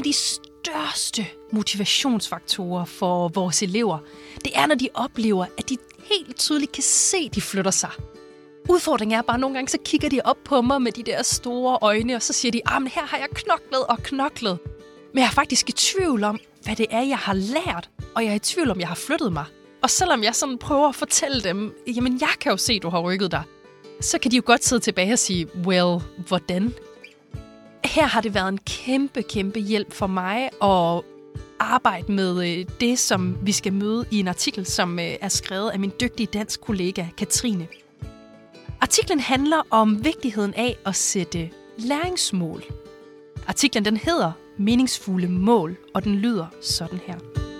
af de største motivationsfaktorer for vores elever, det er, når de oplever, at de helt tydeligt kan se, at de flytter sig. Udfordringen er bare, at nogle gange så kigger de op på mig med de der store øjne, og så siger de, men her har jeg knoklet. Men jeg er faktisk i tvivl om, hvad det er, jeg har lært, og jeg er i tvivl om, jeg har flyttet mig. Og selvom jeg sådan prøver at fortælle dem, jamen jeg kan jo se, du har rykket dig, så kan de jo godt sidde tilbage og sige, hvordan? Her har det været en kæmpe hjælp for mig at arbejde med det, som vi skal møde i en artikel, som er skrevet af min dygtige dansk kollega Katrine. Artiklen handler om vigtigheden af at sætte læringsmål. Artiklen den hedder Meningsfulde mål, og den lyder sådan her.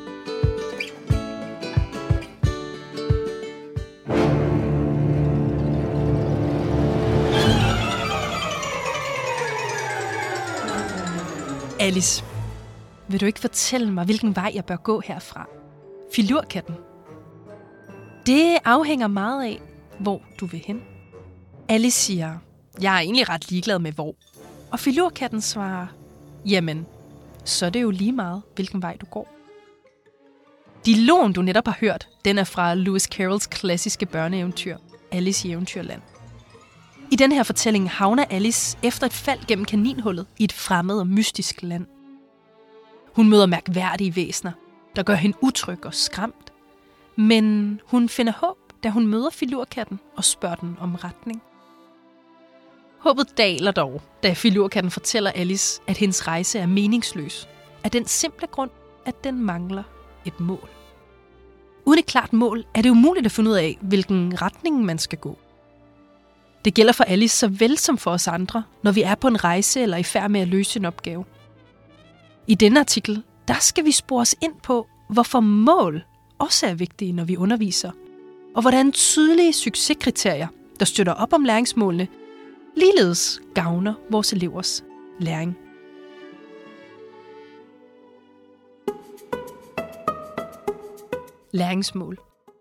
Alice, vil du ikke fortælle mig, hvilken vej jeg bør gå herfra? Filurkatten. Det afhænger meget af, hvor du vil hen. Alice siger, jeg er egentlig ret ligeglad med hvor. Og filurkatten svarer, jamen, så er det jo lige meget, hvilken vej du går. Dialogen, du netop har hørt, den er fra Lewis Carrolls klassiske børneeventyr, Alice i Eventyrland. I den her fortælling havner Alice efter et fald gennem kaninhullet i et fremmed og mystisk land. Hun møder mærkværdige væsener, der gør hende utryg og skræmt. Men hun finder håb, da hun møder filurkatten og spørger den om retning. Håbet daler dog, da filurkatten fortæller Alice, at hendes rejse er meningsløs, af den simple grund, at den mangler et mål. Uden et klart mål er det umuligt at finde ud af, hvilken retning man skal gå. Det gælder for Alice såvel som for os andre, når vi er på en rejse eller i færd med at løse en opgave. I denne artikel, der skal vi spore os ind på, hvorfor mål også er vigtige, når vi underviser, og hvordan tydelige succeskriterier, der støtter op om læringsmålene, ligeledes gavner vores elevers læring. Læringsmål.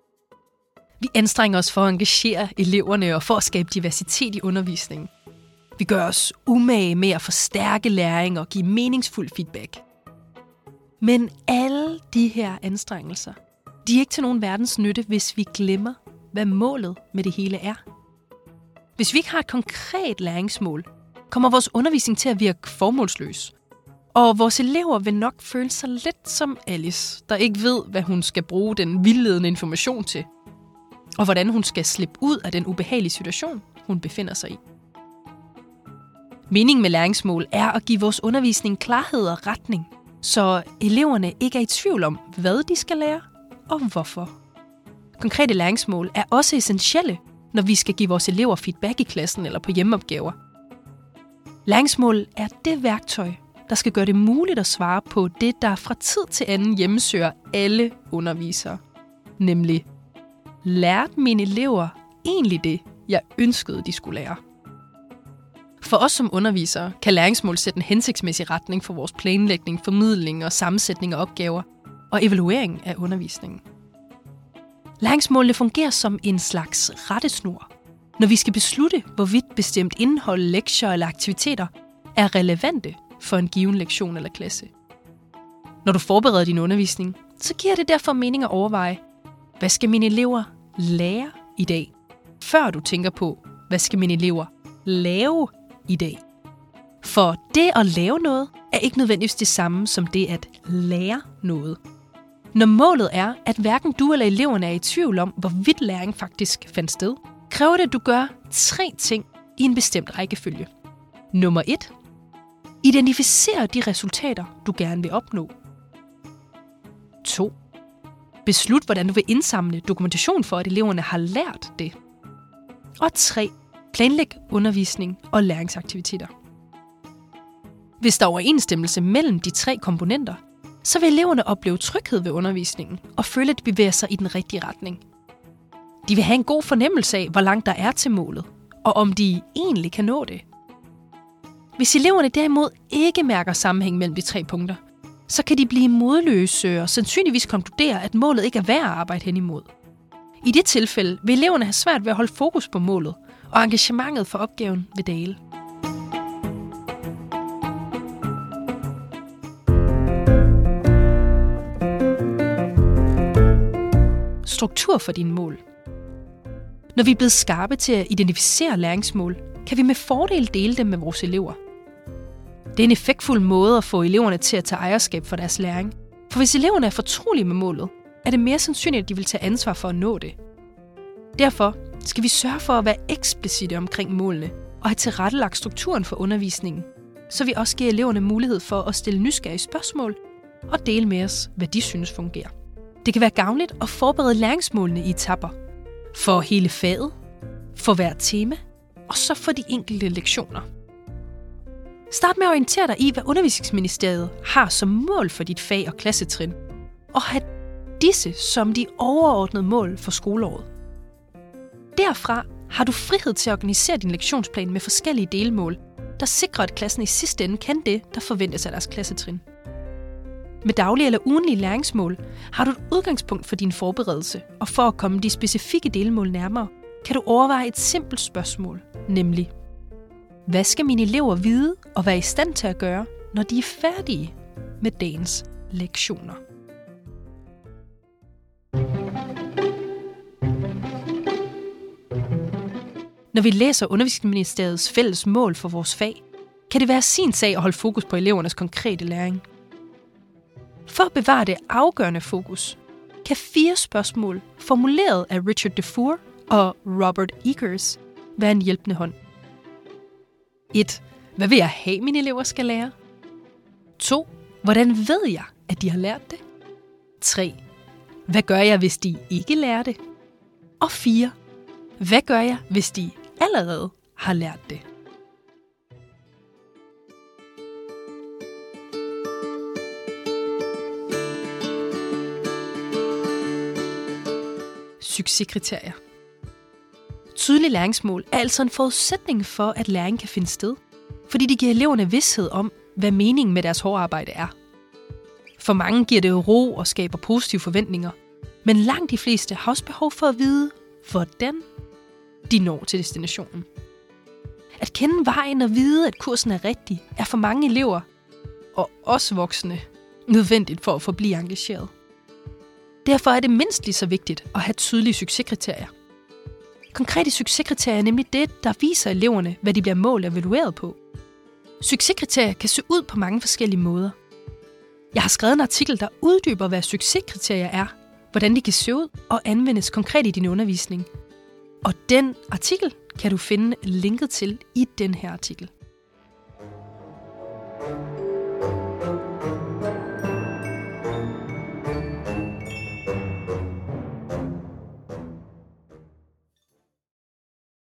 Vi anstrenger os for at engagere eleverne og for at skabe diversitet i undervisningen. Vi gør os umage med at forstærke læring og give meningsfuld feedback. Men alle de her anstrengelser, de er ikke til nogen verdens nytte, hvis vi glemmer, hvad målet med det hele er. Hvis vi ikke har et konkret læringsmål, kommer vores undervisning til at virke formålsløs. Og vores elever vil nok føle sig lidt som Alice, der ikke ved, hvad hun skal bruge den vildledende information til, og hvordan hun skal slippe ud af den ubehagelige situation, hun befinder sig i. Meningen med læringsmål er at give vores undervisning klarhed og retning, så eleverne ikke er i tvivl om, hvad de skal lære og hvorfor. Konkrete læringsmål er også essentielle, når vi skal give vores elever feedback i klassen eller på hjemmeopgaver. Læringsmål er det værktøj, der skal gøre det muligt at svare på det, der fra tid til anden hjemmesøger alle undervisere. Nemlig, lærte mine elever egentlig det, jeg ønskede, de skulle lære? For os som undervisere kan læringsmål sætte en hensigtsmæssig retning for vores planlægning, formidling og sammensætning af opgaver og evaluering af undervisningen. Læringsmålene fungerer som en slags rettesnor, når vi skal beslutte, hvorvidt bestemt indhold, lektier eller aktiviteter er relevante for en given lektion eller klasse. Når du forbereder din undervisning, så giver det derfor mening at overveje, hvad skal mine elever lære i dag, før du tænker på, hvad skal mine elever lave i dag. For det at lave noget er ikke nødvendigvis det samme som det at lære noget. Når målet er, at hverken du eller eleverne er i tvivl om, hvorvidt læring faktisk fandt sted, kræver det, at du gør 3 ting i en bestemt rækkefølge. Nummer 1. Identificer de resultater, du gerne vil opnå. 2. Beslut, hvordan du vil indsamle dokumentation for, at eleverne har lært det. Og 3. Planlæg undervisning og læringsaktiviteter. Hvis der er overensstemmelse mellem de 3 komponenter, så vil eleverne opleve tryghed ved undervisningen og føle, at de bevæger sig i den rigtige retning. De vil have en god fornemmelse af, hvor langt der er til målet, og om de egentlig kan nå det. Hvis eleverne derimod ikke mærker sammenhæng mellem de 3 punkter, så kan de blive modløse og sandsynligvis konkludere, at målet ikke er værd at arbejde hen imod. I det tilfælde vil eleverne have svært ved at holde fokus på målet, og engagementet for opgaven vil dale. struktur for dine mål. Når vi er blevet skarpe til at identificere læringsmål, kan vi med fordel dele dem med vores elever. Det er en effektfuld måde at få eleverne til at tage ejerskab for deres læring. For hvis eleverne er fortrolige med målet, er det mere sandsynligt, at de vil tage ansvar for at nå det. Derfor skal vi sørge for at være eksplicite omkring målene og have tilrettelagt strukturen for undervisningen, så vi også giver eleverne mulighed for at stille nysgerrige spørgsmål og dele med os, hvad de synes fungerer. Det kan være gavnligt at forberede læringsmålene i etapper. For hele faget, for hvert tema, og så for de enkelte lektioner. Start med at orientere dig i, hvad Undervisningsministeriet har som mål for dit fag og klassetrin, og have disse som de overordnede mål for skoleåret. Derfra har du frihed til at organisere din lektionsplan med forskellige delmål, der sikrer, at klassen i sidste ende kan det, der forventes af deres klassetrin. Med daglige eller ugenlige læringsmål har du et udgangspunkt for din forberedelse, og for at komme de specifikke delmål nærmere, kan du overveje et simpelt spørgsmål, nemlig: hvad skal mine elever vide og være i stand til at gøre, når de er færdige med dagens lektioner? Når vi læser Undervisningsministeriets fælles mål for vores fag, kan det være sin sag at holde fokus på elevernes konkrete læring. For at bevare det afgørende fokus, kan 4 spørgsmål formuleret af Richard Dufour og Robert Eggers være en hjælpende hånd. 1. Hvad vil jeg have, mine elever skal lære? 2. Hvordan ved jeg, at de har lært det? 3. Hvad gør jeg, hvis de ikke lærer det? Og 4. Hvad gør jeg, hvis de allerede har lært det? Succeskriterier. Tydelige læringsmål er altså en forudsætning for, at læring kan finde sted, fordi de giver eleverne vished om, hvad meningen med deres hårde arbejde er. For mange giver det ro og skaber positive forventninger, men langt de fleste har også behov for at vide, hvordan de når til destinationen. At kende vejen og vide, at kursen er rigtig, er for mange elever, og også voksne, nødvendigt for at forblive engageret. Derfor er det mindst lige så vigtigt at have tydelige succeskriterier. Konkrete succeskriterier er nemlig det, der viser eleverne, hvad de bliver målt og evalueret på. Succeskriterier kan se ud på mange forskellige måder. Jeg har skrevet en artikel, der uddyber, hvad succeskriterier er, hvordan de kan se ud og anvendes konkret i din undervisning. Og den artikel kan du finde linket til i den her artikel.